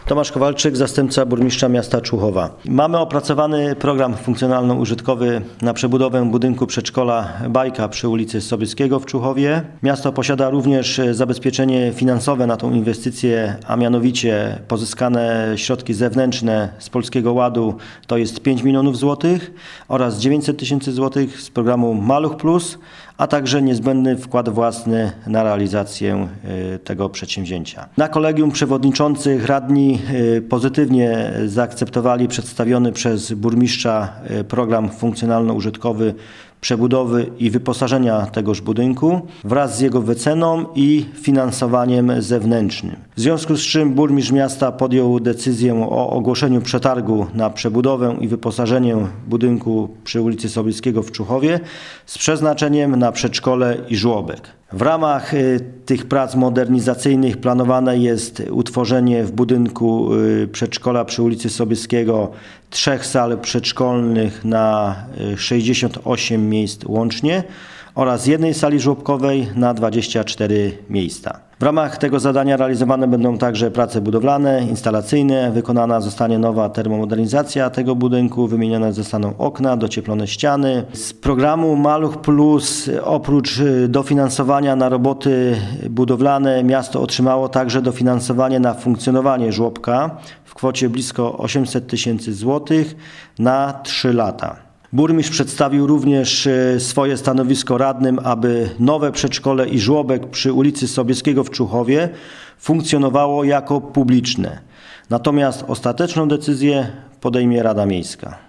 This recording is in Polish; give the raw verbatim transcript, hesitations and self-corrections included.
Tomasz Kowalczyk, zastępca burmistrza miasta Człuchowa. Mamy opracowany program funkcjonalno-użytkowy na przebudowę budynku przedszkola Bajka przy ulicy Sobieskiego w Człuchowie. Miasto posiada również zabezpieczenie finansowe na tą inwestycję, a mianowicie pozyskane środki zewnętrzne z Polskiego Ładu to jest pięć milionów złotych oraz dziewięćset tysięcy złotych z programu Maluch Plus, a także niezbędny wkład własny na realizację tego przedsięwzięcia. Na kolegium przewodniczących radni pozytywnie zaakceptowali przedstawiony przez burmistrza program funkcjonalno-użytkowy przebudowy i wyposażenia tegoż budynku wraz z jego wyceną i finansowaniem zewnętrznym. W związku z czym burmistrz miasta podjął decyzję o ogłoszeniu przetargu na przebudowę i wyposażenie budynku przy ulicy Sobieskiego w Człuchowie z przeznaczeniem na przedszkole i żłobek. W ramach tych prac modernizacyjnych planowane jest utworzenie w budynku przedszkola przy ulicy Sobieskiego trzech sal przedszkolnych na sześćdziesiąt osiem miejsc łącznie oraz jednej sali żłobkowej na dwadzieścia cztery miejsca. W ramach tego zadania realizowane będą także prace budowlane, instalacyjne, wykonana zostanie nowa termomodernizacja tego budynku, wymienione zostaną okna, docieplone ściany. Z programu Maluch Plus oprócz dofinansowania na roboty budowlane miasto otrzymało także dofinansowanie na funkcjonowanie żłobka w kwocie blisko osiemset tysięcy złotych na trzy lata. Burmistrz przedstawił również swoje stanowisko radnym, aby nowe przedszkole i żłobek przy ulicy Sobieskiego w Człuchowie funkcjonowało jako publiczne. Natomiast ostateczną decyzję podejmie Rada Miejska.